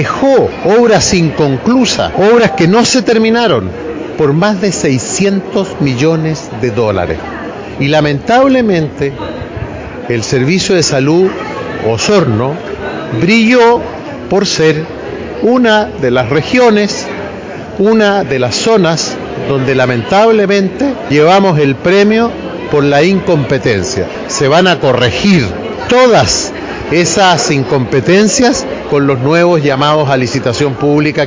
Dejó obras inconclusas, obras que no se terminaron, por más de 600 millones de dólares. Y lamentablemente, el Servicio de Salud Osorno brilló por ser una de las regiones, una de las zonas donde lamentablemente llevamos el premio por la incompetencia. Se van a corregir todas esas incompetencias con los nuevos llamados a licitación pública.